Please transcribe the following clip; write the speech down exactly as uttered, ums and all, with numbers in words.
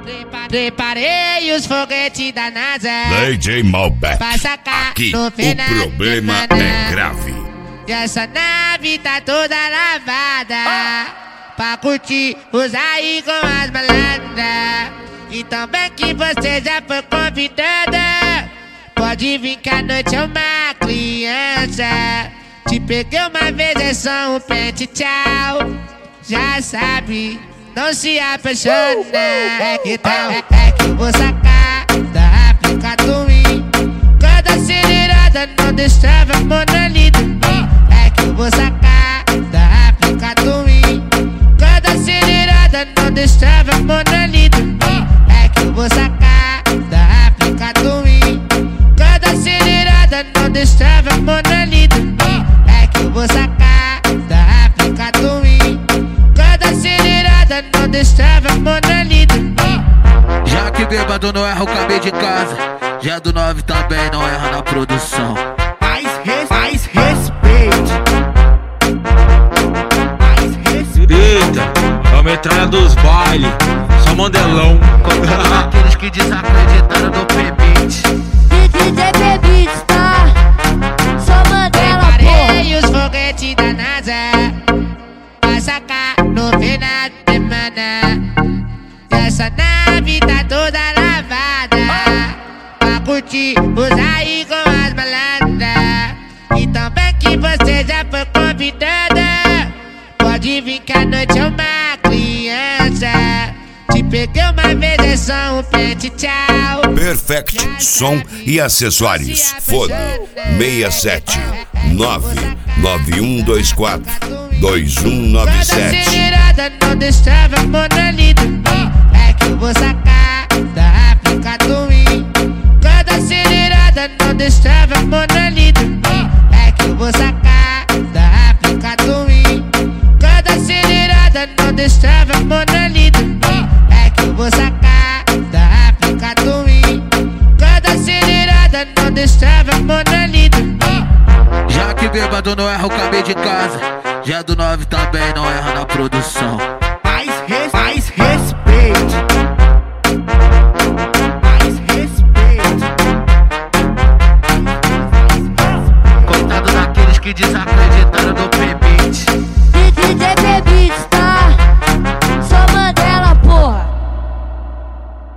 Preparei os foguetes da NASA D J Malbec. pra sacar Aqui no o final problema de semana. é grave. E essa nave tá toda lavada pra curtir, usar aí com as malandras. Então bem que você já foi convidada, pode vir que a noite é uma criança. Te peguei uma vez, é só um pente, tchau. Já sabe, não se apaixona. É que tal, é, é que eu vou sacar da África do Twin. Cada acelerada não destrava monolito. É que eu vou sacar da África do Twin. Cada acelerada não destrava monolito. É que eu vou sacar da África do Twin. Cada acelerada não destrava monolito. É que eu vou sacar da África do Twin. Cada acelerada não destrava monolito. Já que bêbado não erra o cabelo de casa, já do nove também não erra na produção. Mais, res, mais respeito. Mais respeito. Eita, é a metralha dos bailes, só mandelão. Contra aqueles que desacreditaram no P-Beat. D J P-Beats, tá? Só mandela, Preparei os foguetes da NASA pra sacar no final de semana. E essa nave tá toda lavada pra curtir, usar aí com as malandras. Então bem que você já foi convidada, pode vir que a noite é uma criança. Te peguei uma vez, é só um pente, tchau. Perfect Som e Acessórios. Fone seis sete nove nove um dois quatro dois um nove sete. Cada acelerada não destrava monolito. É que eu vou sacar da África do Twin. Cada acelerada não destrava monolito. É que eu vou sacar da África do Twin. Cada acelerada não destrava monolito. É que eu vou sacar da África do Twin. Cada acelerada não destrava monolito. Já que bêbado não erra o cabelo de casa, já do nove também não erra na produção. Mais, res, mais respeito.